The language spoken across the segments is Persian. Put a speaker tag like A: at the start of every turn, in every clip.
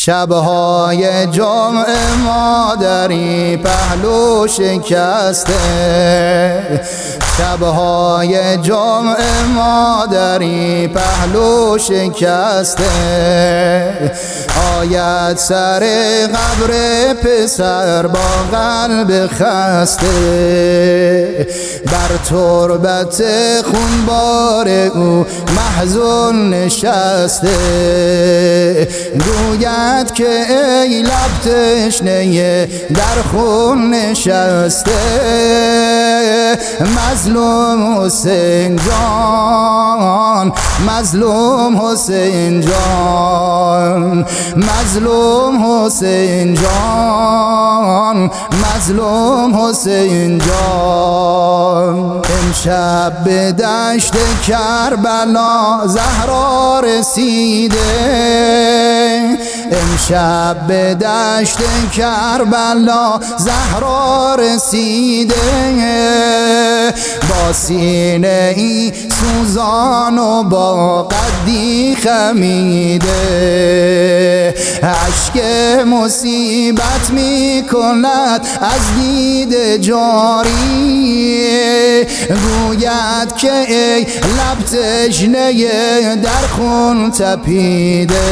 A: شبهای جمعه مادری پهلو شکسته، شبهای جمعه مادری پهلو شکسته، آید سر قبر پسر با قلب خسته، بر تربت خونبار او محزون نشسته، گوید که ای لب تشنه در خون نشسته، مظلوم حسین جان، مظلوم حسین جان، مظلوم حسین جان، مظلوم حسین جان. امشب به دشت کربلا زهرا رسیده، امشب به دشت کربلا زهرا رسیده، با سینه ای سوزان و با قدی خمیده، اشک مصیبت می کند از دید جاری، گوید که ای لب تشنه در خون تپیده،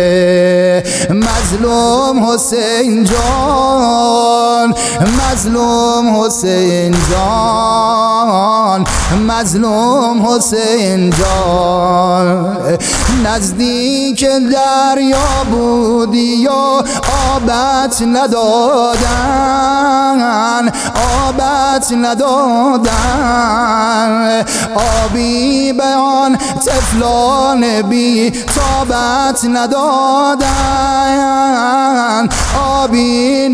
A: مظلوم حسین جان، مظلوم حسین جان، مظلوم حسین جان. نزدیک دریا بودی و آبت ندادن، آبت ندادن، آبی به آن طفلان بی تابت ندادن، آبی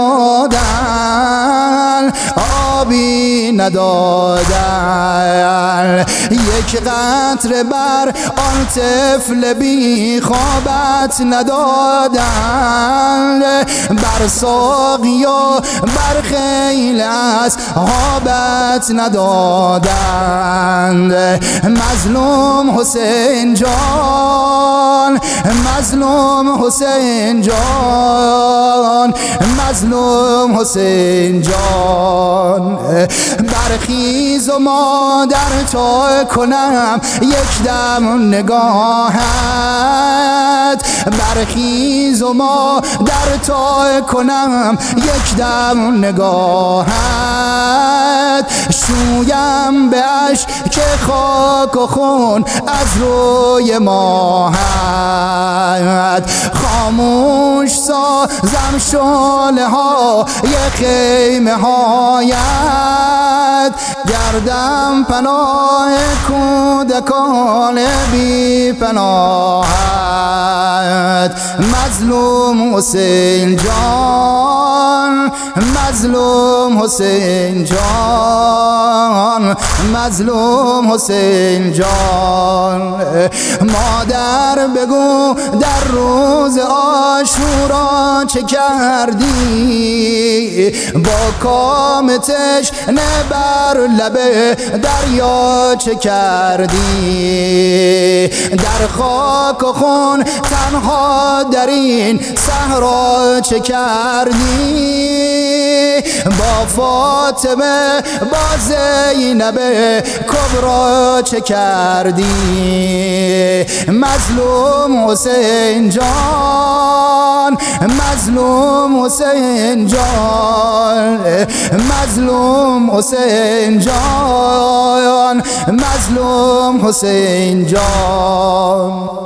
A: ندادن، آبی ندادن، یک قطره بر آن طفل بی خوابت ندادن، بر ساقی و بر خیل اصحابت ندادند. مظلوم حسین جان، مظلوم حسین جان، مظلوم حسین جان. برخیز و مادر تا کنم یک دم نگاهت، برخیز و مادر تا کنم یک دم نگاهت، شویم به اشک خاک و خون از روی ماهت، خاموش سازم شعله های خیمه هایت، گردم پناه کودکان بی پناهت. مظلوم حسین جان، مظلوم حسین جان، مظلوم حسین جان. مادر بگو در روز عاشورا چه کردی، با کام تشنه بر لب دریا چه کردی، در خاک و خون تنها در این صحرا چه کردی، با فاطمه با زینب کبرا چه کردی. مظلوم حسین جان، مظلوم حسین جان، مظلوم حسین جان، مظلوم حسین جان.